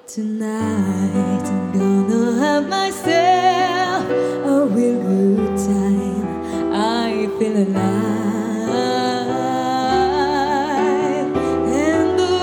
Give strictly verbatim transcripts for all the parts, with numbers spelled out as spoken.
Tonight I'm gonna have myself a real good time. I feel alive, and the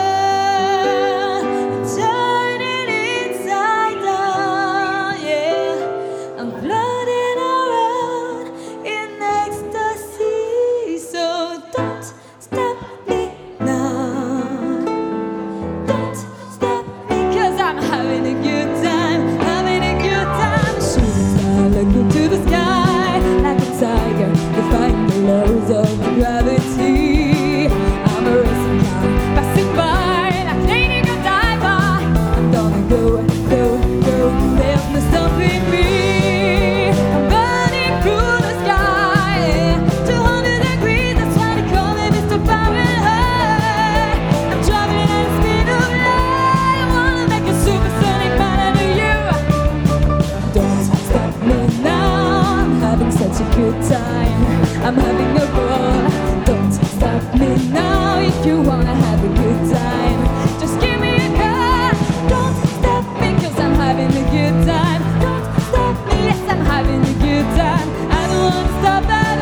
world turning inside out. Yeah, I'm floating around in ecstasy. So don't stop me now. Don't stop me, 'cause I'm having a good time, having a good time. Shooting star, look into the sky like a tiger, defying the laws of gravity. I'm a racing car passing by like Lady Godiva. I'm gonna go, go, go. There's no stopping me. I'm burning through the sky, two hundred degrees. That's why they call me Mister Fahrenheit. I'm traveling at the speed of light. I wanna make a supersonic man out of you. Don't stop me now. I'm having such a good time. I'm having a ball. Don't stop me now. If you wanna have a good time, just give me a call. Don't stop me, 'cause I'm having a good time. Don't stop me, yes, I'm having a good time. I don't wanna stop at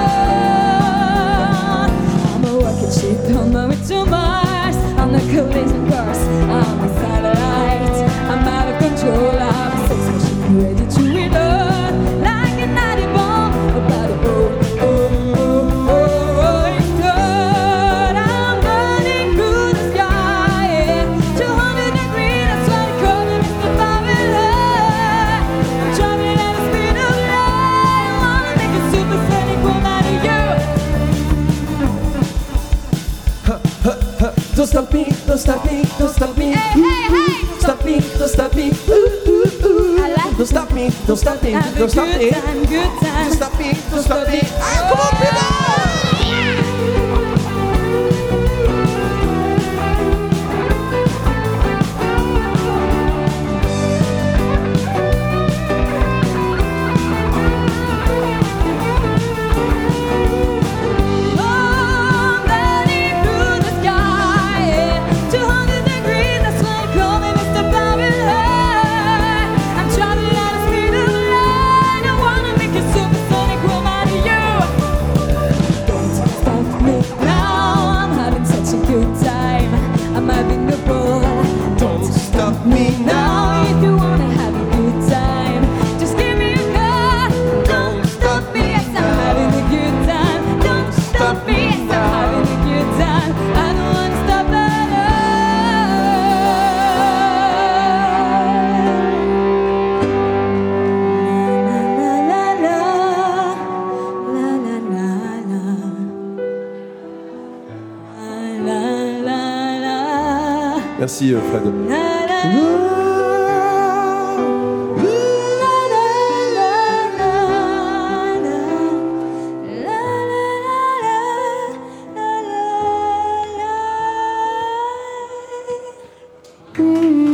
all. I'm a rocket ship on my way to Mars. On a collision course, I'm a satellite. I'm out of control. I'm a sex machine ready to reload like an natty bomb. About to oh, oh, oh, oh, oh, explode. I'm burning through the sky, yeah. two hundred degrees, that's why they call me Mister Fahrenheit. I'm traveling at the speed of light. I wanna make a supersonic woman out of you. Don't stop me, don't stop me, don't stop me. Hey, hey, hey! Stop me, don't stop me. Ooh, ooh, ooh. I like Don't stop me, don't stop me, Have a don't stop me. good time, good time. Don't stop me, don't stop me. Ah, come on, people! I'm burning through the sky, yeah. two hundred degrees, that's why they call me Mister Fahrenheit. I'm traveling at the speed of light. I wanna make a supersonic woman out of you. Don't stop me now. I'm having such a good time. I'm having a ball. Don't Stop me now. now. If you wanna have a good time, just give me a call. Don't stop me, yes, I'm having a good time. Don't stop me, yes, I'm having a good time. I don't wanna stop at all. La la la la, la la la la, la la la. Merci, euh, Fred. La la la. Mm.